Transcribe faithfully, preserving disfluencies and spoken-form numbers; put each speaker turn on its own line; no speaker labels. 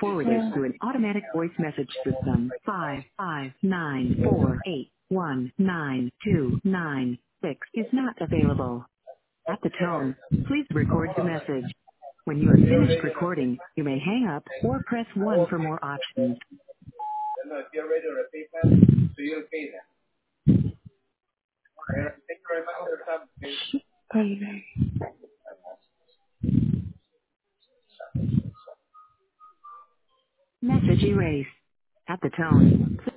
forwarded to an automatic voice message system. Five five nine four eight one nine two nine six is not available. At the tone, please record your message. When you are finished recording, you may hang up or press one for more options.
Then if you're ready to repeat that, so you're okay then. All right. Thank you very much for your time. Okay.
Message erased. At the tone,